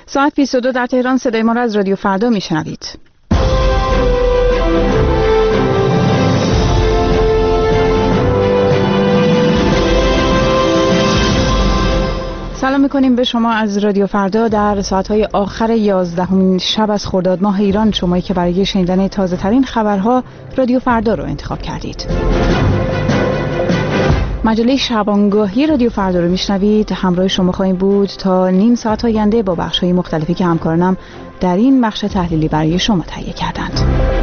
ساعت 22 در تهران. صدای ما را از رادیو فردا میشنوید. سلام میکنیم به شما از رادیو فردا در ساعتهای آخر 11 شب از خرداد ماه ایران، شمایی که برای شنیدن تازه ترین خبرها رادیو فردا رو انتخاب کردید. مجله شبانگاهی رادیو فردا رو میشنوید. همراه شما خواهیم بود تا نیم ساعت آینده با بخش‌های مختلفی که همکارانم در این بخش تحلیلی برای شما تهیه کردند.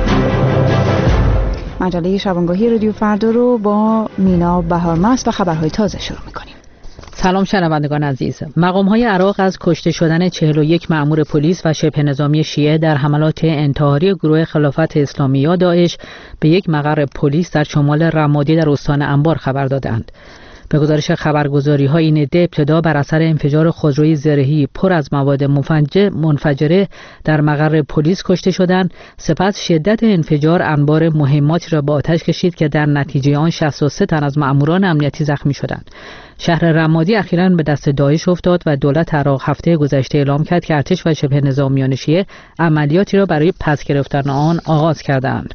مجله شبانگاهی رادیو فردا رو با مینا بهارمست و خبرهای تازه شروع میکنیم. سلام شنوندگان عزیز. مقام‌های عراق از کشته شدن 41 مأمور پلیس و شبه نظامی شیعه در حملات انتحاری گروه خلافت اسلامی یا داعش به یک مقر پلیس در شمال رمادی در استان انبار خبر دادند. به گزارش خبرگزاری‌های این عده ابتدا بر اثر انفجار خودروی زرهی پر از مواد منفجره در مقر پلیس کشته شدند. سپس شدت انفجار انبار مهماتی را به آتش کشید که در نتیجه آن 63 تن از مأموران امنیتی زخمی شدند. شهر رمادی اخیراً به دست داعش افتاد و دولت عراق هفته گذشته اعلام کرد که ارتش و شبه نظامیان شیعه عملیاتی را برای پس گرفتن آن آغاز کردند.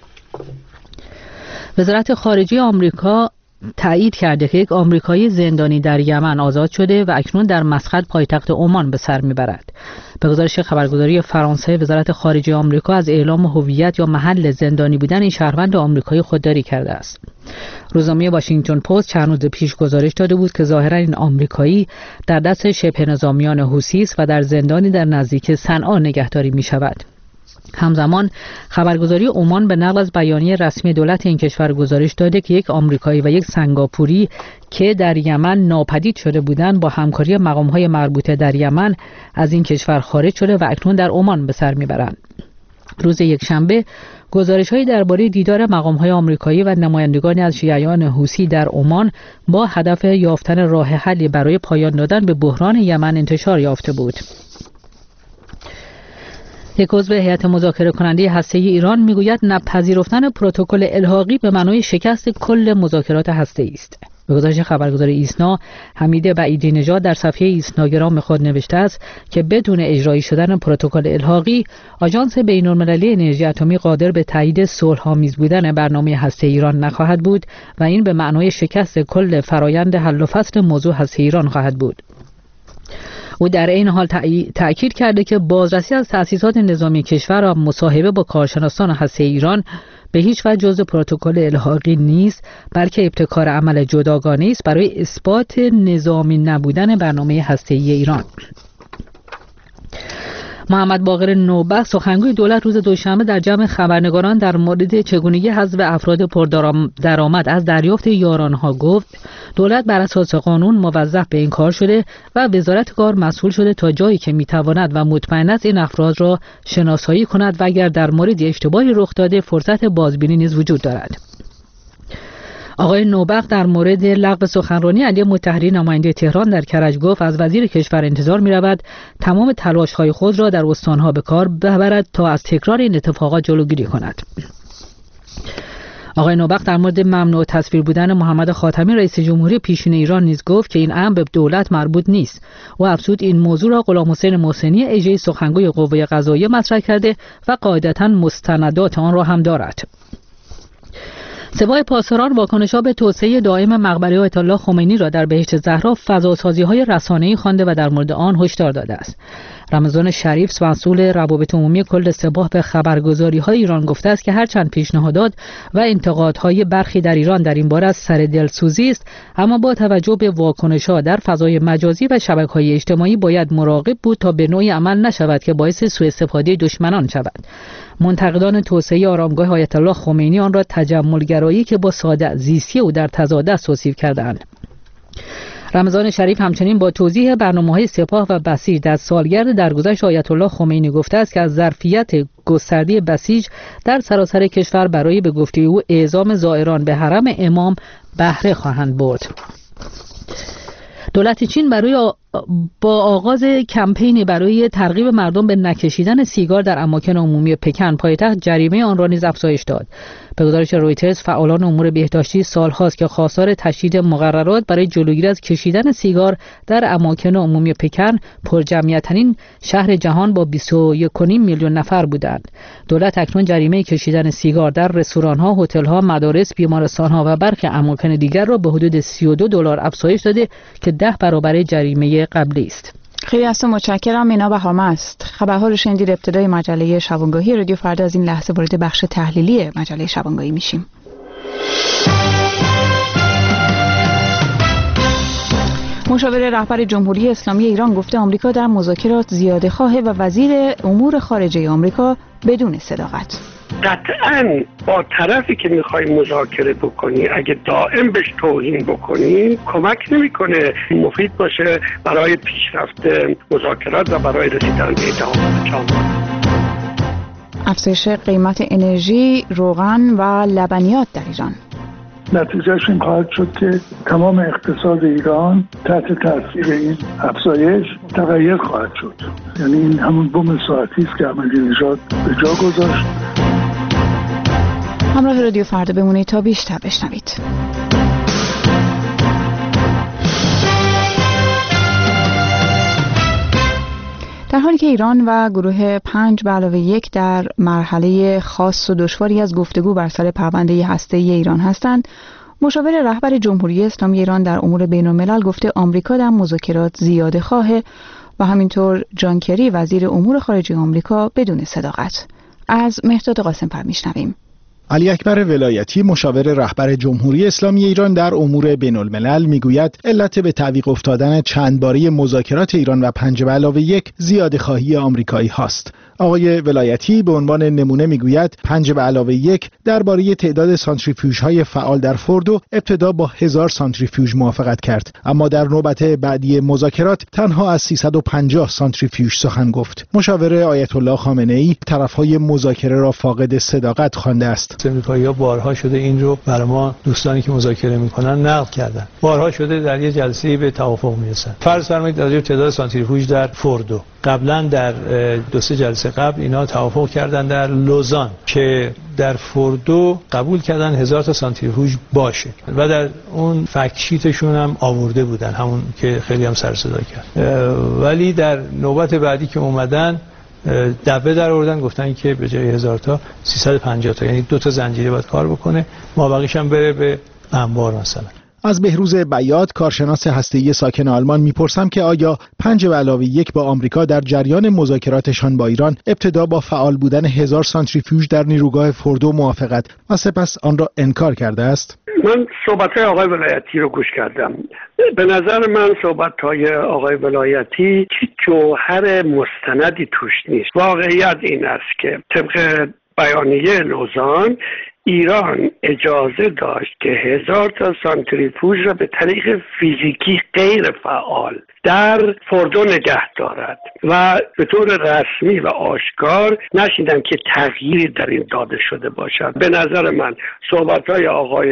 وزارت خارجه آمریکا تایید کرده که یک آمریکایی زندانی در یمن آزاد شده و اکنون در مسقط پایتخت عمان به سر میبرد. به گزارش خبرگزاری فرانسه، وزارت خارجه آمریکا از اعلام هویت یا محل زندانی بودن این شهروند آمریکایی خودداری کرده است. روزنامه واشنگتن پست چند روز پیش گزارش داده بود که ظاهرا این آمریکایی در دست شبه نظامیان حوثی است و در زندانی در نزدیک صنعا نگهداری می شود. همزمان خبرگزاری عمان به نقل از بیانیه رسمی دولت این کشور گزارش داده که یک آمریکایی و یک سنگاپوری که در یمن ناپدید شده بودند با همکاری مقام‌های مربوطه در یمن از این کشور خارج شده و اکنون در عمان به سر میبرند. روز یکشنبه گزارش‌هایی درباره دیدار مقام‌های آمریکایی و نمایندگانی از شیعیان حوثی در عمان با هدف یافتن راه حلی برای پایان دادن به بحران یمن انتشار یافته بود. یک عضو هیئت مذاکره کننده هسته‌ای ایران میگوید نپذیرفتن پروتکل الحاقی به معنای شکست کل مذاکرات هسته‌ای است. به گزارش خبرگزاری ایسنا، حمید بعیدی نژاد در صفحه ایسناگرام خود نوشته است که بدون اجرایی شدن پروتکل الحاقی، آژانس بین‌المللی انرژی اتمی قادر به تایید صلح‌آمیز بودن برنامه هسته‌ای ایران نخواهد بود و این به معنای شکست کل فرایند حل و فصل موضوع هسته‌ای ایران خواهد بود. او در این حال تأکید کرده که بازرسی از تأسیسات نظامی کشور و مصاحبه با کارشناسان هسته‌ای ایران به هیچ وجه جزء پروتکل الحاقی نیست، بلکه ابتکار عمل جداگانه است برای اثبات نظامی نبودن برنامه هسته‌ای ایران. محمد باقر نوبخت سخنگوی دولت روز دوشنبه در جمع خبرنگاران در مورد چگونگی حذف افراد پردرآمد از دریافت یارانها گفت دولت بر اساس قانون موظف به این کار شده و وزارت کار مسئول شده تا جایی که میتواند و مطمئن است این افراد را شناسایی کند و اگر در مورد اشتباهی رخ داده فرصت بازبینی نیز وجود دارد. آقای نوبخت در مورد لغو سخنرانی علی مطهری نماینده تهران در کرج گفت از وزیر کشور انتظار می‌رود تمام تلاش‌های خود را در استان‌ها به کار ببرد تا از تکرار این اتفاقات جلوگیری کند. آقای نوبخت در مورد ممنوع تصویر بودن محمد خاتمی رئیس جمهوری پیشین ایران نیز گفت که این امر به دولت مربوط نیست و افزود این موضوع را غلام حسین محسنی اژه سخنگوی قوه قضاییه مطرح کرده و قاعدتاً مستندات آن را هم دارد. سپاه پاسداران واکنش‌ها به توسعه دائم مقبره آیت الله خمینی را در بهشت زهرا فضاسازی‌های رسانه‌ای خوانده و در مورد آن هشدار داده است. رمضان شریف مسئول روابط عمومی کل سپاه به خبرگزاری‌های ایران گفته است که هرچند پیشنهادات و انتقادهای برخی در ایران در این باره از سر دلسوزی است، اما با توجه به واکنش‌ها در فضای مجازی و شبکه‌های اجتماعی باید مراقب بود تا به نوعی عمل نشود که باعث سوءاستفاده دشمنان شود. منتقدان توسعه آرامگاه آیت الله خمینی آن را تجملگرایی که با ساده زیستی او در تضاد است توصیف کردند. رمضان شریف همچنین با توضیح برنامه‌های سپاه و بسیج در سالگرد درگذشت آیت الله خمینی گفته است که از ظرفیت گسترده بسیج در سراسر کشور برای به گفته او اعزام زائران به حرم امام بهره خواهند برد. دولت چین برای با آغاز کمپینی برای ترغیب مردم به نکشیدن سیگار در اماکن عمومی پکن، پایتخت جریمه آن را نیز افزایش داد. به گزارش رویترز، فعالان امور بهداشتی سال‌هاست که خواستار تشدید مقررات برای جلوگیری از کشیدن سیگار در اماکن عمومی پکن، پرجمعیت‌ترین شهر جهان با 21.5 میلیون نفر بودند. دولت اکنون جریمه کشیدن سیگار در رستوران‌ها، هتل‌ها، مدارس، بیمارستان‌ها و برخی اماکن دیگر را به حدود $32 افزایش داده که 10 برابر جریمه قبلی است. خیلی از تو متشکرم. مینا بهامه است. خبرها رو شنیدید. ابتدای مجله شبانگاهی رادیو فردا. از این لحظه وارد بخش تحلیلی مجله شبانگاهی میشیم. مشاور رهبر جمهوری اسلامی ایران گفته آمریکا در مذاکرات زیاده‌خواه و وزیر امور خارجه آمریکا بدون صداقت. قطعاً با طرفی که میخوای مذاکره بکنی اگه دائم بهش توهین بکنی کمک نمیکنه مفید باشه برای پیشرفت مذاکرات و برای رسیدن به اتفاق جامع. افزایش قیمت انرژی، روغن و لبنیات در ایران. نتیجهش این خواهد شد که تمام اقتصاد ایران تحت تاثیر این افزایش تغییر خواهد شد. یعنی این همون بم ساعتی است که احمدی‌نژاد به جا گذاشت. همراه رادیو فردا بمونید تا بیشتر بشنوید. در حالی که ایران و گروه 5+1 در مرحله خاص و دشواری از گفتگو بر سر پرونده هسته‌ای ایران هستند، مشاور رهبر جمهوری اسلامی ایران در امور بین‌الملل گفته آمریکا در مذاکرات زیاده‌خواه و همینطور جان کری وزیر امور خارجه آمریکا بدون صداقت. از مهرداد قاسم‌فر میشنویم. علی اکبر ولایتی، مشاور رهبر جمهوری اسلامی ایران در امور بین‌الملل، میگوید علت به تعویق افتادن چند باره مذاکرات ایران و 5+1 زیاده‌خواهی آمریکایی هاست. آقای ولایتی به عنوان نمونه میگوید 5+1 درباره تعداد سانتریفیوژهای فعال در فوردو ابتدا با 1000 سانتریفیوژ موافقت کرد، اما در نوبت بعدی مذاکرات تنها از 350 سانتریفیوژ سخن گفت. مشاور آیت الله خامنه‌ای طرفهای مذاکره را فاقد صداقت خوانده است. امریکایی‌ها بارها شده این رو برای ما دوستانی که مذاکره میکنن نقد کردن. بارها شده در یه جلسه به توافق میرسن. فرض فرمایید راجع به تعداد سانتریفیوژ در فوردو قبلا در 2-3 جلسه قبل اینا توافق کردن در لوزان که در فوردو قبول کردن 1000 تا سانتریفیوژ باشه و در اون فکت شیتشون هم آورده بودن، همون که خیلی هم سر صدا کرد. ولی در نوبت بعدی که اومدن دبه در آوردن، گفتن که به جای 1000 تا 350 تا، یعنی 2 تا زنجیره باید کار بکنه، مابقیش هم بره به انبار مثلا. از بهروز بیات، کارشناس هسته‌ای ساکن آلمان، میپرسم که آیا 5+1 با آمریکا در جریان مذاکراتشان با ایران ابتدا با فعال بودن 1000 سانتریفیوژ در نیروگاه فوردو موافقت و سپس آن را انکار کرده است؟ من صحبت‌های آقای ولایتی رو گوش کردم. به نظر من صحبت‌های آقای ولایتی هیچ جوهر مستندی توش نیست. واقعیت این است که طبق بیانیه لوزان ایران اجازه داشت که 1000 تا سانتریفیوژ را به طریق فیزیکی غیر فعال در فوردو نگه دارد و به طور رسمی و آشکار نشیدم که تغییری در این داده شده باشد. به نظر من صحبت‌های آقای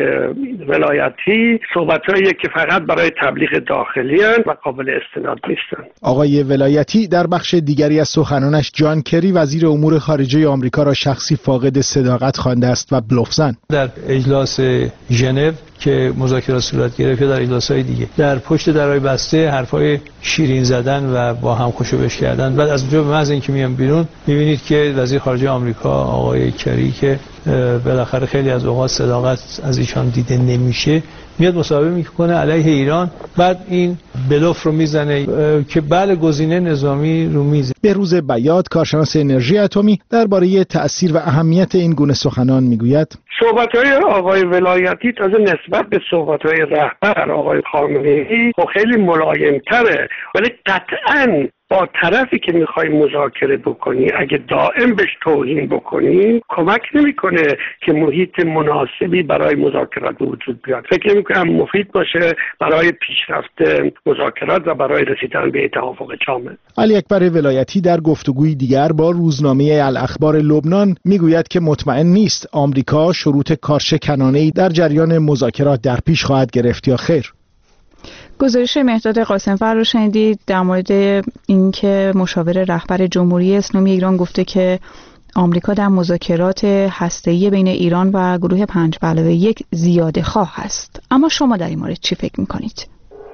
ولایتی صحبت‌هایی که فقط برای تبلیغ داخلی هستند و قابل استناد نیستند. آقای ولایتی در بخش دیگری از سخنانش جان کری وزیر امور خارجه آمریکا را شخصی فاقد صداقت خوانده است و بلوفزن. در اجلاس ژنو که مذاکرات صورت گرفت یا در اجلاس‌های دیگه در پشت درهای بسته حرفای شیرین زدن و با هم خوشوبش کردن. بعد از اونجا به محض اینکه میان بیرون می‌بینید که وزیر خارجه آمریکا آقای کری که بالاخره خیلی از اوقات صداقت از ایشان دیده نمیشه میاد مصاحبه میکنه علیه ایران، بعد این بلوف رو میزنه که بله گزینه نظامی رو میزه. بهروز بیات، کارشناس انرژی اتمی، درباره تأثیر و اهمیت این گونه سخنان میگوید صحبت‌های آقای ولایتی تازه نسبت به صحبت‌های رهبر آقای خامنه‌ای خیلی ملایم‌تره، ولی قطعاً با طرفی که میخوای مذاکره بکنی اگه دائم بهش توهین بکنی کمک نمیکنه که محیط مناسبی برای مذاکرات وجود بیاد. فکر نمیکنم مفید باشه برای پیشرفت مذاکرات و برای رسیدن به توافق جامع. علی اکبر ولایتی در گفتگوی دیگر با روزنامه الاخبار لبنان میگوید که مطمئن نیست آمریکا شروط کارشکنانه‌ای در جریان مذاکرات در پیش خواهد گرفت یا خیر. گزارش مهداد قاسم‌فر رو شنیدید در مورد اینکه مشاور رهبر جمهوری اسلامی ایران گفته که آمریکا در مذاکرات هسته‌ای بین ایران و گروه 5+1 زیاده خواه است. اما شما در این مورد چی فکر می‌کنید؟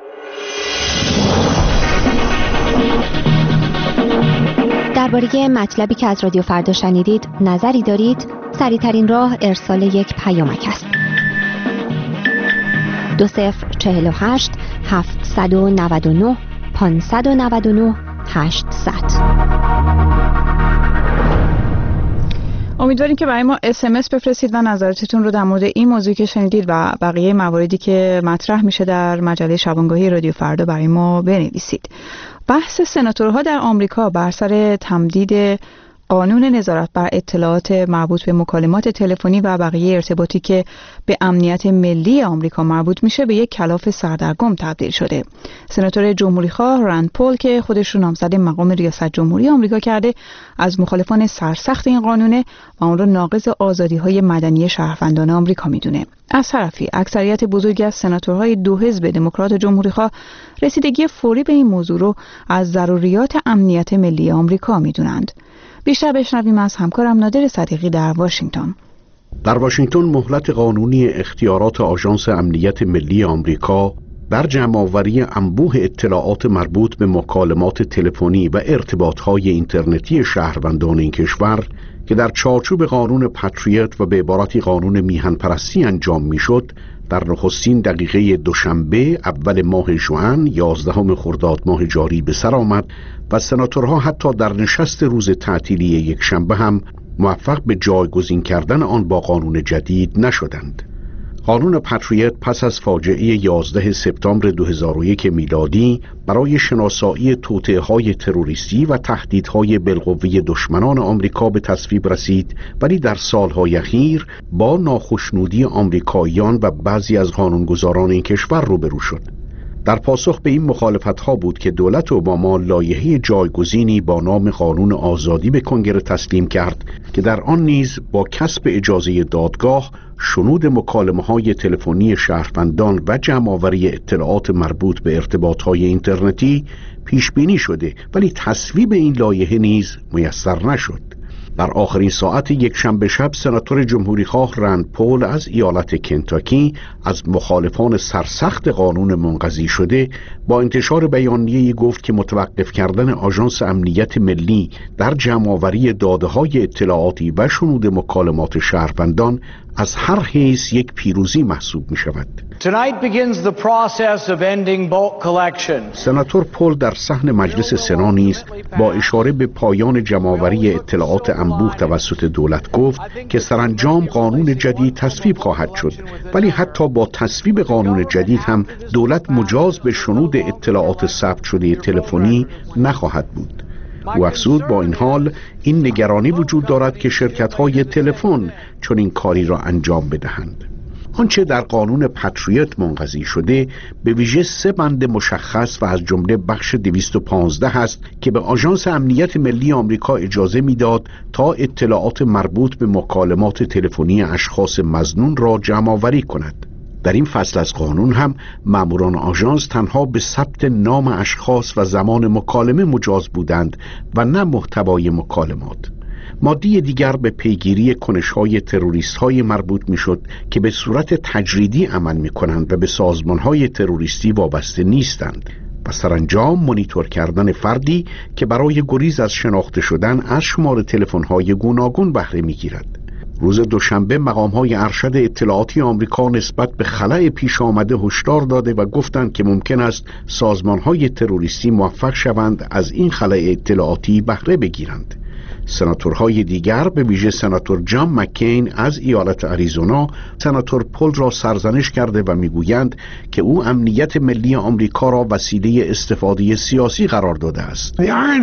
درباره مطلبی که از رادیو فردا شنیدید نظری دارید؟ سریع‌ترین راه ارسال یک پیامک است. 2048 799 599 800. امیدواریم که برای ما SMS بفرستید و نظراتتون رو در مورد این موضوعی که شنیدید و بقیه مواردی که مطرح میشه در مجله شبانگاهی رادیو فردا برای ما بنویسید. بحث سناتورها در آمریکا بر سر تمدید قانون نظارت بر اطلاعات مربوط به مکالمات تلفنی و بقیه ارتباطی که به امنیت ملی آمریکا مربوط میشه به یک کلاف سردرگم تبدیل شده. سناتور جمهوریخواه رند پول که خودش رو نامزد مقام ریاست جمهوری آمریکا کرده، از مخالفان سرسخت این قانونه و اون رو ناقض آزادی‌های مدنی شهروندان آمریکا میدونه. از طرفی اکثریت بزرگی از سناتورهای دو حزب دموکرات و جمهوریخواه رسیدگی فوری به این موضوع رو از ضروریات امنیت ملی آمریکا میدونند. بیشتر بشنویم از همکارم نادر صدیقی در واشنگتن. در واشنگتن مهلت قانونی اختیارات آژانس امنیت ملی آمریکا در جمع‌آوری انبوه اطلاعات مربوط به مکالمات تلفنی و ارتباطات اینترنتی شهروندان این کشور که در چارچوب قانون پاتریوت و به عبارتی قانون میهن پرستی انجام میشد، در نخستین دقیقه دوشنبه اول ماه ژوئن 11 خرداد ماه جاری به سر آمد و سناتورها حتی در نشست روز تعطیلی یک شنبه هم موفق به جایگزین کردن آن با قانون جدید نشدند. قانون پاتریوت پس از فاجعه 11 سپتامبر 2001 میلادی برای شناسایی توطئه‌های تروریستی و تهدیدهای بالقوه دشمنان آمریکا به تصویب رسید، ولی در سالهای اخیر با ناخشنودی آمریکاییان و بعضی از قانونگذاران این کشور روبرو شد. در پاسخ به این مخالفت‌ها بود که دولت اوباما لایحه جایگزینی با نام قانون آزادی به کنگره تسلیم کرد که در آن نیز با کسب اجازه دادگاه شنود مکالمه‌های تلفنی شهروندان و جمع‌آوری اطلاعات مربوط به ارتباطات اینترنتی پیش بینی شده، ولی تصویب این لایحه نیز میسر نشد. در آخرین ساعت یک شنبه شب سناتور جمهوریخواه رند پول از ایالت کنتاکی از مخالفان سرسخت قانون منقضی شده با انتشار بیانیه‌ای گفت که متوقف کردن آژانس امنیت ملی در جمع‌آوری داده‌های اطلاعاتی و شنود مکالمات شهروندان از هر حیث یک پیروزی محسوب می شود. سناتور پول در صحن مجلس سنا نیز با اشاره به پایان جمع‌آوری اطلاعات انبوه توسط دولت گفت که سرانجام قانون جدید تصویب خواهد شد، ولی حتی با تصویب قانون جدید هم دولت مجاز به شنود اطلاعات ثبت شده تلفنی نخواهد بود. او افزود با این حال این نگرانی وجود دارد که شرکت‌های تلفن چون این کاری را انجام بدهند. آنچه در قانون پاتریوت منقضی شده به ویژه 3 بند مشخص و از جمله بخش 215 است که به آژانس امنیت ملی آمریکا اجازه میداد تا اطلاعات مربوط به مکالمات تلفنی اشخاص مظنون را جمع‌آوری کند. در این فصل از قانون هم ماموران آژانس تنها به ثبت نام اشخاص و زمان مکالمه مجاز بودند و نه محتوای مکالمات. ماده دیگر به پیگیری کنش‌های تروریست‌های مربوط می‌شد که به صورت تجریدی عمل می‌کنند و به سازمان‌های تروریستی وابسته نیستند و سرانجام مانیتور کردن فردی که برای گریز از شناخته شدن از شماره تلفن‌های گوناگون بهره می‌گیرد. روز دوشنبه مقام‌های ارشد اطلاعاتی آمریکا نسبت به خلأ پیش آمده هشدار داده و گفتند که ممکن است سازمان‌های تروریستی موفق شوند از این خلأ اطلاعاتی بهره بگیرند. سناتورهای دیگر به ویژه سناتور جان مکین از ایالت آریزونا سناتور پول را سرزنش کرده و میگویند که او امنیت ملی آمریکا را وسیله استفاده سیاسی قرار داده است.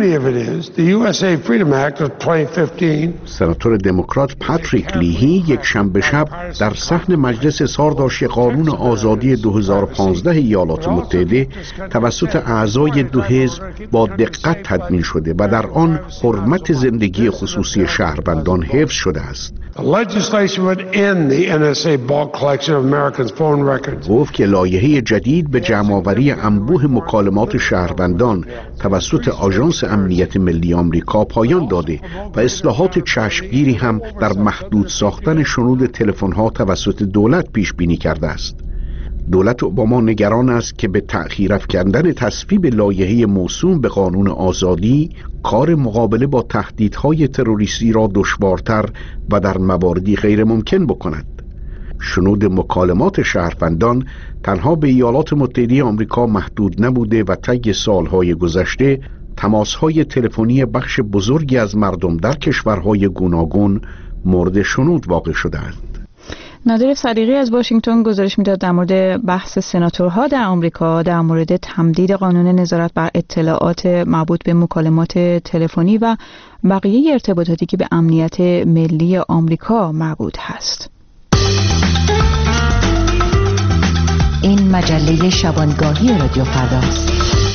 سناتور دموکرات پاتریک لیهی یک شنبه شب در صحن مجلس اظهار داشت قانون آزادی 2015 ایالات متحده توسط اعضای دو حزب با دقت تدوین شده و در آن حرمت زندگی زندگی خصوصی شهروندان حفظ شده است. گفت که لایحه جدید به جمع‌آوری انبوه مکالمات شهروندان توسط آژانس امنیت ملی آمریکا پایان داده و اصلاحات چشمگیری هم در محدود ساختن شنود تلفن‌ها توسط دولت پیش بینی کرده است. دولت اوباما نگران است که به تأخیر افکندن تصویب لایحه موسوم به قانون آزادی کار مقابله با تهدیدهای تروریستی را دشوارتر و در مواردی غیر ممکن بکند. شنود مکالمات شهروندان تنها به ایالات متحده آمریکا محدود نبوده و طی سالهای گذشته تماسهای تلفنی بخش بزرگی از مردم در کشورهای گوناگون مورد شنود واقع شده‌اند. نادر صدیقی از واشنگتن گزارش میداد در مورد بحث سناتورها در آمریکا در مورد تمدید قانون نظارت بر اطلاعات مربوط به مکالمات تلفنی و بقیه ارتباطاتی که به امنیت ملی آمریکا مربوط هست. این مجله شبانگاهی رادیو فرداست.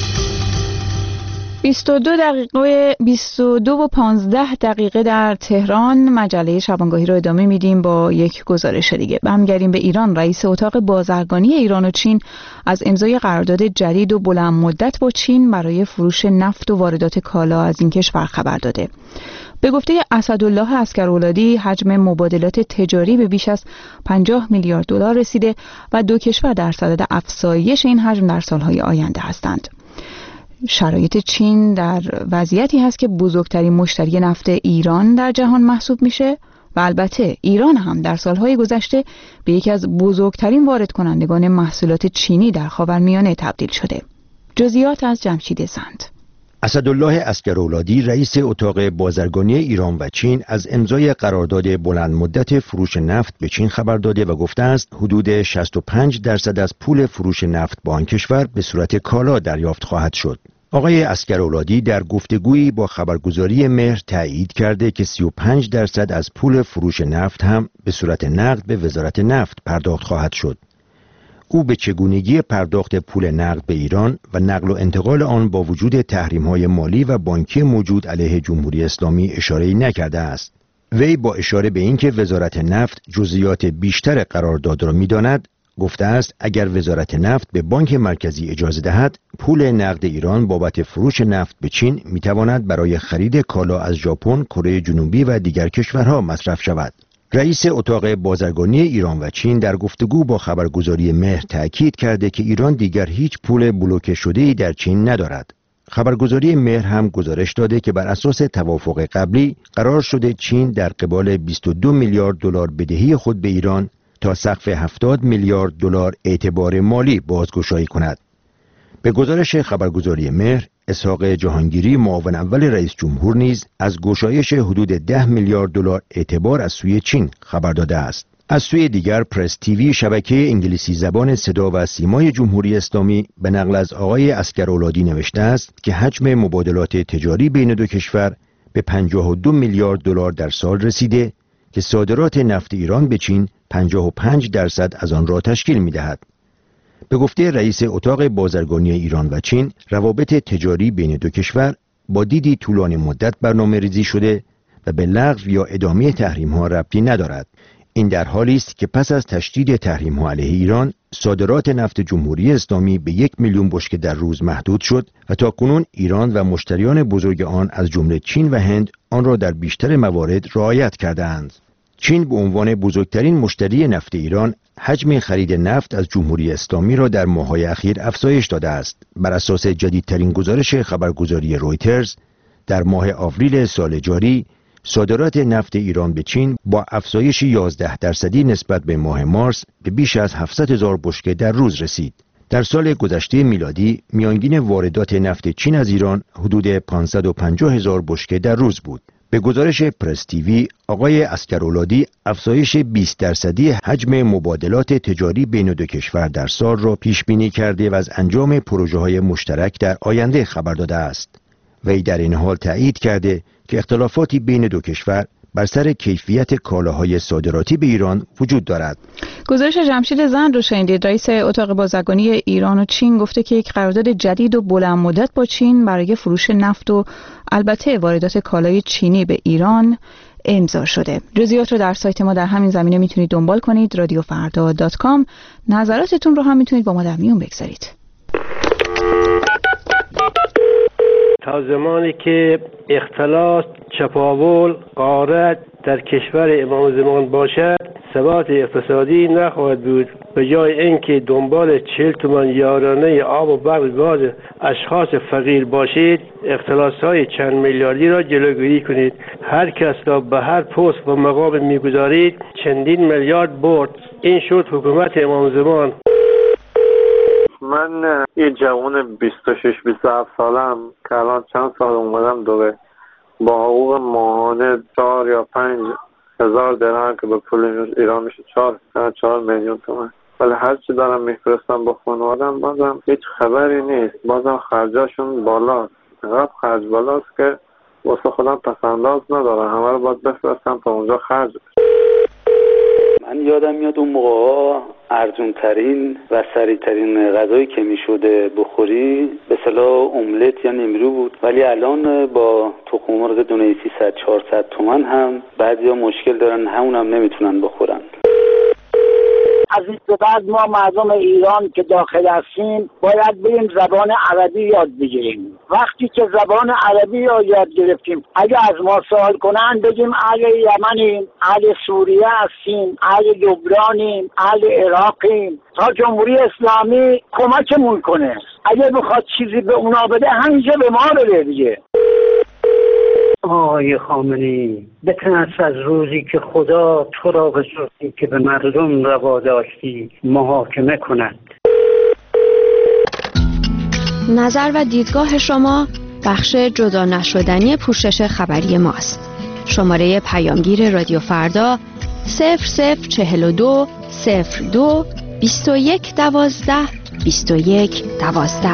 22:15 در تهران. مجله شبانگاهی رو ادامه میدیم با یک گزارش دیگه. برمیگردیم به ایران. رئیس اتاق بازرگانی ایران و چین از امضای قرارداد جدید و بلند مدت با چین برای فروش نفت و واردات کالا از این کشور خبر داده. به گفته اسدالله عسگراولادی حجم مبادلات تجاری به بیش از 50 میلیارد دلار رسیده و دو کشور در صدد افزایش این حجم در سالهای آینده هستند. شرایط چین در وضعیتی هست که بزرگترین مشتری نفت ایران در جهان محسوب میشه و البته ایران هم در سالهای گذشته به یکی از بزرگترین وارد کنندگان محصولات چینی در خاورمیانه تبدیل شده. جزئیات از جمشید زند. اسدالله عسگراولادی رئیس اتاق بازرگانی ایران و چین از امضای قرارداد بلند مدت فروش نفت به چین خبر داده و گفته است حدود 65% از پول فروش نفت با آن کشور به صورت کالا دریافت خواهد شد. آقای عسگراولادی در گفتگویی با خبرگزاری مهر تایید کرده که 35% از پول فروش نفت هم به صورت نقد به وزارت نفت پرداخت خواهد شد. او به چگونگی پرداخت پول نقد به ایران و نقل و انتقال آن با وجود تحریم‌های مالی و بانکی موجود علیه جمهوری اسلامی اشاره‌ای نکرده است. وی با اشاره به اینکه وزارت نفت جزئیات بیشتر قرارداد را می‌داند، گفته است اگر وزارت نفت به بانک مرکزی اجازه دهد، پول نقد ایران بابت فروش نفت به چین می‌تواند برای خرید کالا از ژاپن، کره جنوبی و دیگر کشورها مصرف شود. رئیس اتاق بازرگانی ایران و چین در گفتگو با خبرگزاری مهر تأکید کرده که ایران دیگر هیچ پول بلوکه شده‌ای در چین ندارد. خبرگزاری مهر هم گزارش داده که بر اساس توافق قبلی قرار شده چین در قبال 22 میلیارد دلار بدهی خود به ایران تا سقف 70 میلیارد دلار اعتبار مالی بازگشایی کند. به گزارش خبرگزاری مهر، اسحاق جهانگیری معاون اول رئیس جمهور نیز از گشایش حدود 10 میلیارد دلار اعتبار از سوی چین خبر داده است. از سوی دیگر پرس تیوی شبکه انگلیسی زبان صدا و سیمای جمهوری اسلامی به نقل از آقای عسگراولادی نوشته است که حجم مبادلات تجاری بین دو کشور به 52 میلیارد دلار در سال رسیده که صادرات نفت ایران به چین 55% از آن را تشکیل می‌دهد. به گفته رئیس اتاق بازرگانی ایران و چین، روابط تجاری بین دو کشور با دیدی طولانی مدت برنامه ریزی شده و به لغو یا ادامه تحریم ها ربطی ندارد. این در حالی است که پس از تشدید تحریم ها علیه ایران، صادرات نفت جمهوری اسلامی به 1 میلیون بشکه در روز محدود شد و تاکنون ایران و مشتریان بزرگ آن از جمله چین و هند آن را در بیشتر موارد رعایت کرده‌اند. چین به عنوان بزرگترین مشتری نفت ایران حجم خرید نفت از جمهوری اسلامی را در ماه‌های اخیر افزایش داده است. بر اساس جدیدترین گزارش خبرگزاری رویترز، در ماه آوریل سال جاری صادرات نفت ایران به چین با افزایش 11% نسبت به ماه مارس به بیش از 700,000 بشکه در روز رسید. در سال گذشته میلادی میانگین واردات نفت چین از ایران حدود 550,000 بشکه در روز بود. به گزارش پرس تیوی، آقای عسگراولادی افزایش 20% حجم مبادلات تجاری بین دو کشور در سال را پیش بینی کرده و از انجام پروژه‌های مشترک در آینده خبر داده است. وی در این حال تایید کرده که اختلافاتی بین دو کشور بر سر کیفیت کالاهای صادراتی به ایران وجود دارد. گزارش جمشید زند رو شنیدید. رئیس اتاق بازرگانی ایران و چین گفته که یک قرارداد جدید و بلند مدت با چین برای فروش نفت و البته واردات کالای چینی به ایران امضا شده. جزئیات رو در سایت ما در همین زمینه میتونید دنبال کنید، radiofarda.com. نظراتتون رو هم میتونید با ما در میون بگذارید. تا زمانی که اختلاس، چپاول، غارت در کشور امام زمان باشد، ثبات اقتصادی نخواهد بود. به جای اینکه دنبال 40 تومان یارانه آب و برق گاز اشخاص فقیر باشید، اختلاس‌های چند میلیاردی را جلوگیری کنید. هر کس را به هر پست و مقام میگذارید چندین میلیارد برد. این شد حکومت امام زمان. من یه جوان 26-27 سالم که الان چند سال اومدم دوبه با حقوق ماهانه 4 یا 5 هزار درهم که به پول ایران میشه 4 میلیون تومان. ولی هر چی دارم میفرستم با خانوادم بازم هیچ خبری نیست. بازم خرجاشون بالاست. غب خرج بالاست که واسه خودم پسنداز ندارم. همه رو باید بفرستم تا اونجا خرج بشه. من یادم میاد اون موقع ارزون ترین و سریع ترین غذایی که میشده بخوری به اصطلاح املت یا نیمرو بود، ولی الان با تخم مرغ دونه 300-400 تومان هم بعضیا مشکل دارن، همون هم نمیتونن بخورن. از این به بعد ما مردم ایران که داخل هستیم باید بریم زبان عربی یاد بگیریم. وقتی که زبان عربی رو یاد گرفتیم، اگه از ما سوال کنن بگیم اهل یمنیم، اهل سوریه هستیم، اهل لبنانیم، اهل عراقیم، تا جمهوری اسلامی کمکمون کنه. اگه بخواد چیزی به اونا بده همینجا به ما بده دیگه. آقای خامنه‌ای بترس از روزی که خدا تو را به صورتی که به مردم روا داشتی محاکمه کند. نظر و دیدگاه شما بخش جدا نشدنی پوشش خبری ماست. شماره پیامگیر رادیو فردا 0042 02 21 12 21 12.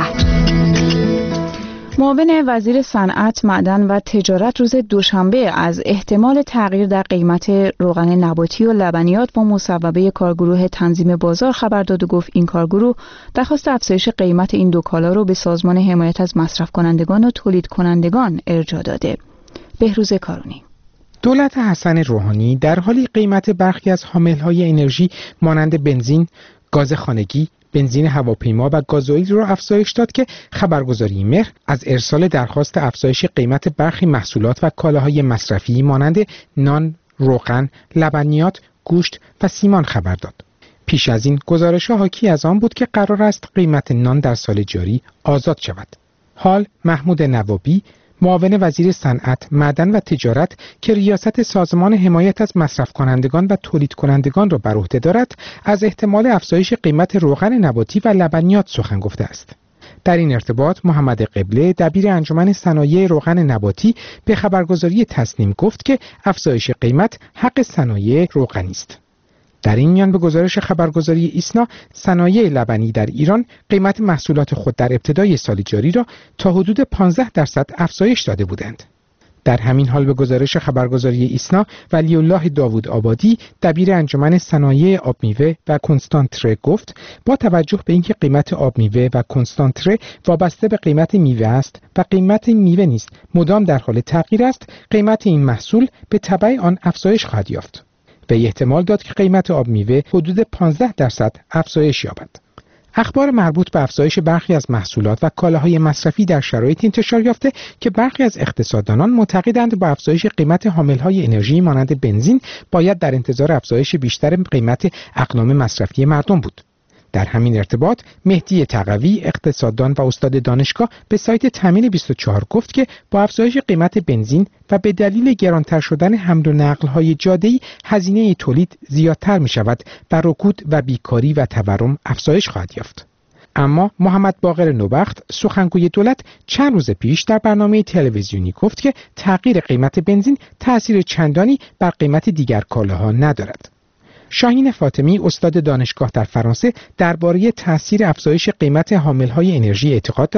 معاون وزیر صنعت، معدن و تجارت روز دوشنبه از احتمال تغییر در قیمت روغن نباتی و لبنیات با مصوبه کارگروه تنظیم بازار خبر داد و گفت این کارگروه درخواست افزایش قیمت این دو کالا رو به سازمان حمایت از مصرف کنندگان و تولید کنندگان ارجاع داده. بهروز کارونی. دولت حسن روحانی در حالی قیمت برخی از حاملهای انرژی مانند بنزین، گاز خانگی، بنزین هواپیما و گازوئیل را افزایش داد که خبرگزاری مهر از ارسال درخواست افزایش قیمت برخی محصولات و کالاهای مصرفی مانند نان، روغن، لبنیات، گوشت و سیمان خبر داد. پیش از این گزارش‌ها حاکی از آن بود که قرار است قیمت نان در سال جاری آزاد شود. حال محمود نوابی، معاون وزیر صنعت، معدن و تجارت که ریاست سازمان حمایت از مصرف کنندگان و تولید کنندگان را بر عهده دارد، از احتمال افزایش قیمت روغن نباتی و لبنیات سخن گفته است. در این ارتباط محمد قبله، دبیر انجمن صنایع روغن نباتی، به خبرگزاری تصنیم گفت که افزایش قیمت حق صنایع روغنی است. در این میان به گزارش خبرگزاری ایسنا، صنایع لبنی در ایران قیمت محصولات خود در ابتدای سال جاری را تا حدود 15% افزایش داده بودند. در همین حال به گزارش خبرگزاری ایسنا، ولی الله داوود آبادی، دبیر انجمن صنایع آب میوه و کنستانتره گفت با توجه به اینکه قیمت آب میوه و کنستانتره وابسته به قیمت میوه است و قیمت میوه نیز مدام در حال تغییر است، قیمت این محصول به تبع آن افزایش خواهد یافت. و احتمال داد که قیمت آب میوه حدود 15% افزایش یابد. اخبار مربوط به افزایش برخی از محصولات و کالاهای مصرفی در شرایط انتشار یافته که برخی از اقتصاددانان معتقدند با افزایش قیمت حاملهای انرژی مانند بنزین باید در انتظار افزایش بیشتر قیمت اقلام مصرفی مردم بود. در همین ارتباط مهدی تقوی، اقتصاددان و استاد دانشگاه، به سایت تامین 24 گفت که با افزایش قیمت بنزین و به دلیل گرانتر شدن حمل و نقل‌های جاده‌ای هزینه تولید زیادتر می‌شود و رکود و بیکاری و تورم افزایش خواهد یافت. اما محمد باقر نوبخت، سخنگوی دولت، چند روز پیش در برنامه تلویزیونی گفت که تغییر قیمت بنزین تأثیر چندانی بر قیمت دیگر کالاها ندارد. شاهین فاطمی، استاد دانشگاه در فرانسه، درباره تأثیر افزایش قیمت حاملهای انرژی اعتقاد دارد: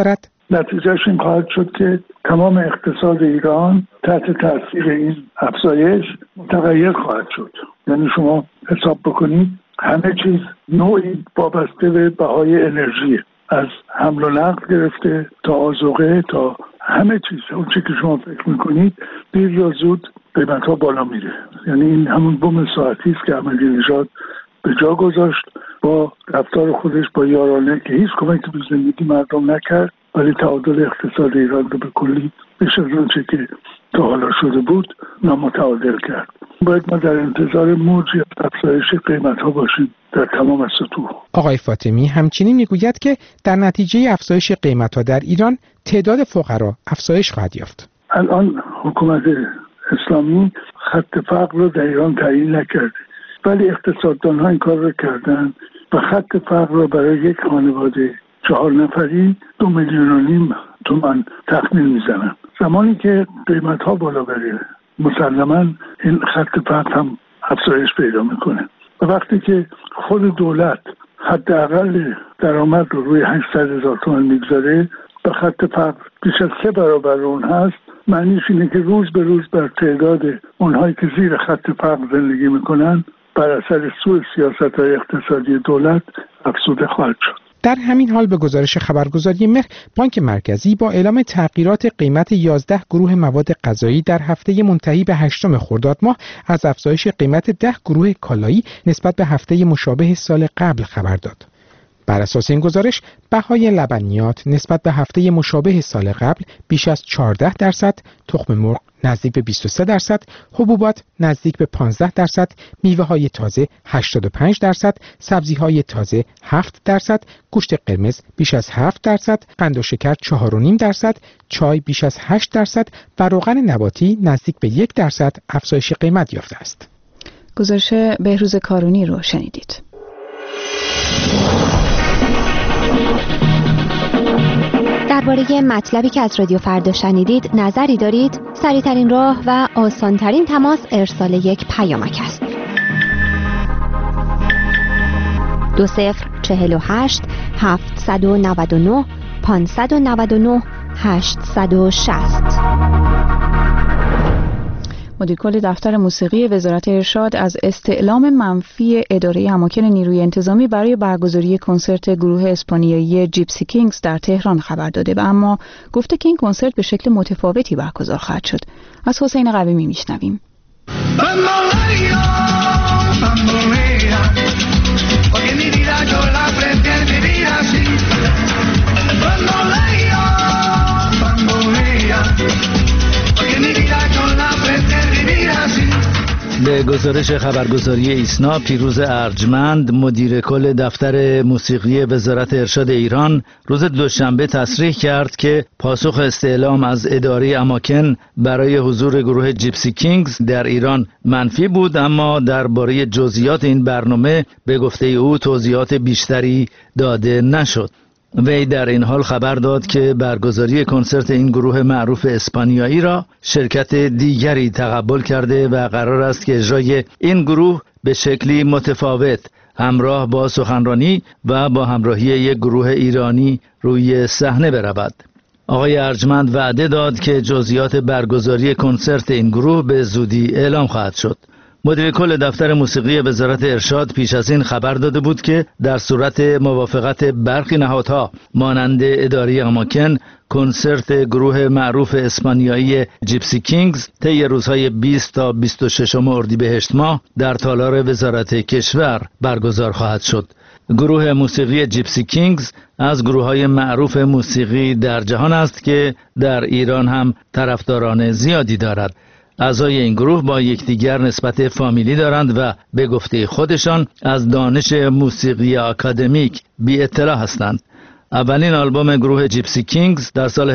نتیجهش این خواهد شد که تمام اقتصاد ایران تحت تاثیر این افزایش متغیر خواهد شد. یعنی شما حساب بکنید همه چیز نوعی وابسته به بهای انرژی، از حمل و نقل گرفته تا آذوقه تا همه چیز، اون چی که شما فکر میکنید دیر یا زود قیمت ها بالا میره. یعنی این همون بوم ساعتی است که احمدی نژاد به جا گذاشت با رفتار خودش با یارانه که هیچ کمکی به زندگی مردم نکرد، ولی تعادل اقتصاد ایران رو به کلی بیش از اون چه که تا حالا شده بود نامتعادل کرد. باید ما در انتظار موجی افزایش قیمت ها باشیم در تمام سطوح. آقای فاطمی همچنین میگوید که در نتیجه افزایش قیمت ها در ایران تعداد فقرا افزایش خواهد یافت. الان حکومت اسلامی خط فقر رو در ایران تعیین نکرده، ولی اقتصاددان ها این کار رو کردن و خط فقر رو برای یک خانواده 4 نفری 2.5 میلیون تومان تخمین میزنن. زمانی که قیمت ها بالا بره مسلماً این خط فقر هم افزایش پیدا میکنه و وقتی که خود دولت حداقل درآمد رو روی 800,000 تومان میگذاره و خط فقر بیش از 3 برابر اون هست، معنیش اینه که روز به روز بر تعداد اونهایی که زیر خط فقر زندگی میکنن بر اثر سوء سیاست‌های اقتصادی دولت افزوده خواهد شد. در همین حال به گزارش خبرگزاری مهر، بانک مرکزی با اعلام تغییرات قیمت 11 گروه مواد غذایی در هفته منتهی به 8 خرداد ماه از افزایش قیمت 10 گروه کالایی نسبت به هفته مشابه سال قبل خبر داد. بر اساس این گزارش بهای لبنیات نسبت به هفته مشابه سال قبل بیش از 14%، تخم مرغ نزدیک به 23%، حبوبات نزدیک به 15%، میوه‌های تازه 85%، سبزی‌های تازه 7%، گوشت قرمز بیش از 7%، قند و شکر 4.5%، چای بیش از 8% و روغن نباتی نزدیک به 1% افزایش قیمت یافته است. گزارش بهروز کارونی رو شنیدید. درباره مطلبی که از رادیو فردا شنیدید نظری دارید؟ سریع‌ترین راه و آسان‌ترین تماس ارسال یک پیامک است. 2048 799 599 860. مدیر کل دفتر موسیقی وزارت ارشاد از استعلام منفی اداره اماکن نیروی انتظامی برای برگزاری کنسرت گروه اسپانیایی جیپسی کینگز در تهران خبر داده و اما گفته که این کنسرت به شکل متفاوتی برگزار خواهد شد. از حسین قویمی میشنویم. به گزارش خبرگزاری ایسنا، پیروز ارجمند مدیر کل دفتر موسیقی وزارت ارشاد ایران روز دوشنبه تصریح کرد که پاسخ استعلام از اداره اماکن برای حضور گروه جیپسی کینگز در ایران منفی بود، اما درباره جزئیات این برنامه به گفته او توضیحات بیشتری داده نشد. وی در این حال خبر داد که برگزاری کنسرت این گروه معروف اسپانیایی را شرکت دیگری تقبل کرده و قرار است که اجرای این گروه به شکلی متفاوت همراه با سخنرانی و با همراهی یک گروه ایرانی روی صحنه برود. آقای ارجمند وعده داد که جزئیات برگزاری کنسرت این گروه به زودی اعلام خواهد شد. مدیر کل دفتر موسیقی وزارت ارشاد پیش از این خبر داده بود که در صورت موافقت برخی نهادها مانند اداره اماکن، کنسرت گروه معروف اسپانیایی جیپسی کینگز طی روزهای 20 تا 26 اردیبهشت ماه در تالار وزارت کشور برگزار خواهد شد. گروه موسیقی جیپسی کینگز از گروه‌های معروف موسیقی در جهان است که در ایران هم طرفداران زیادی دارد. اعضای این گروه با یکدیگر نسبت فامیلی دارند و به گفته خودشان از دانش موسیقی آکادمیک بی اطلاع هستند. اولین آلبوم گروه جیپسی کینگز در سال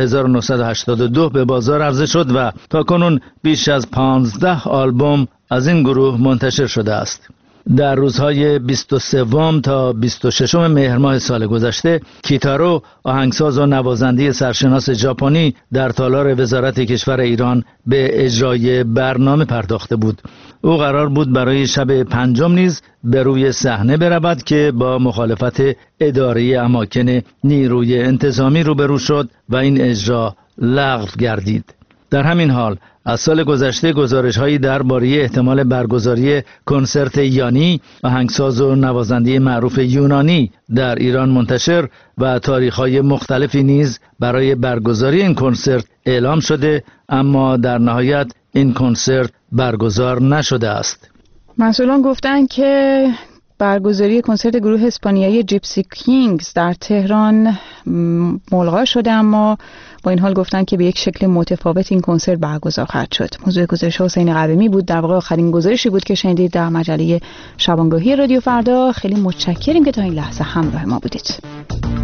1982 به بازار عرضه شد و تاکنون بیش از 15 آلبوم از این گروه منتشر شده است. در روزهای 23 تا 26 مهر ماه سال گذشته، کیتارو، آهنگساز و نوازنده سرشناس ژاپنی در تالار وزارت کشور ایران به اجرای برنامه پرداخته بود. او قرار بود برای شب پنجم نیز به روی صحنه برود که با مخالفت اداره اماکن نیروی انتظامی روبرو شد و این اجرا لغو گردید. در همین حال از سال گذشته گزارش‌هایی درباره احتمال برگزاری کنسرت یانی، آهنگساز و نوازنده معروف یونانی در ایران منتشر و تاریخ‌های مختلفی نیز برای برگزاری این کنسرت اعلام شده، اما در نهایت این کنسرت برگزار نشده است. مسئولان گفتند که برگزاری کنسرت گروه اسپانیایی جیپسی کینگز در تهران ملغا شده، اما با این حال گفتن که به یک شکل متفاوت این کنسرت برگزار خواهد شد. موضوع گزارش حسین قویمی بود. در واقع آخرین گزارشی بود که شنیدید در مجله شبانگاهی رادیو فردا. خیلی متشکریم که تا این لحظه همراه ما بودید.